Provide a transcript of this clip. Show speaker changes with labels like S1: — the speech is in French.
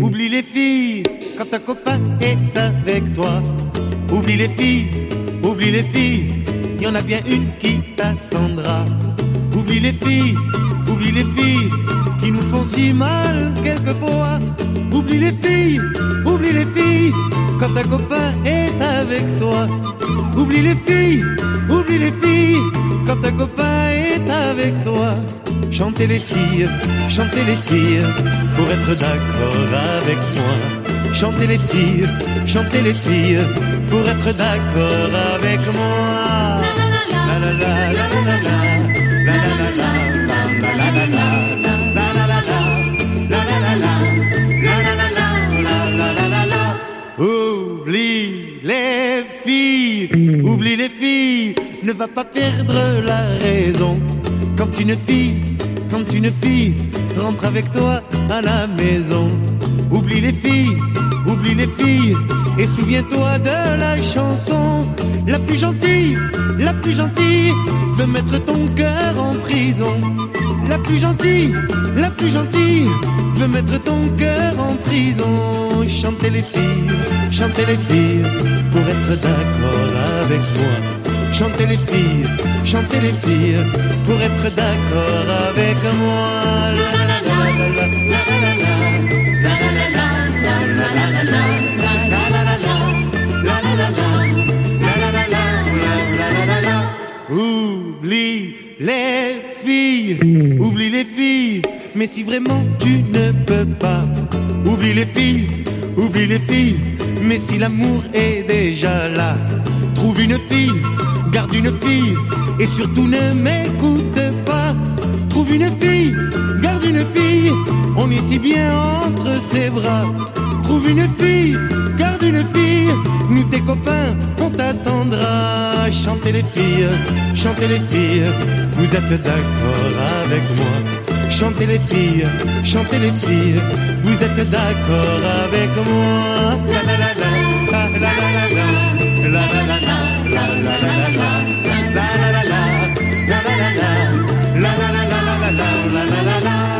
S1: Oublie les filles quand un copain est avec toi. Oublie les filles, y en a bien une qui t'attendra. Oublie les filles qui nous font si mal quelquefois. Oublie les filles, quand un copain est avec toi. Oublie les filles, quand un copain est avec toi. Chantez les filles, pour être d'accord avec moi. Chantez les filles, pour être d'accord avec moi. La la la la la la la, la la la la la la la la la, la la la la la la la, la la la la la la la. Oublie les filles, ne va pas perdre la raison. Quand une fille rentre avec toi à la maison. Oublie les filles, et souviens-toi de la chanson. La plus gentille, veut mettre ton cœur en prison. La plus gentille, veut mettre ton cœur en prison. Chantez les filles, pour être d'accord avec moi. Chantez les filles, pour être d'accord avec moi. La la la la la la la la la la la la la la la la. Oublie les filles, mais si vraiment tu ne peux pas. Oublie les filles, mais si l'amour est déjà là. Trouve une fille, garde une fille, et surtout ne m'écoute pas. Trouve une fille, garde une fille, on est si bien entre ses bras. Trouve une fille, garde une fille, nous tes copains, on t'attendra. Chantez les filles, vous êtes d'accord avec moi. Chantez les filles, vous êtes d'accord avec moi. La la la la, la la la la, la la la la, la la la la, la la la la, la la la la, la la la la, la la la la.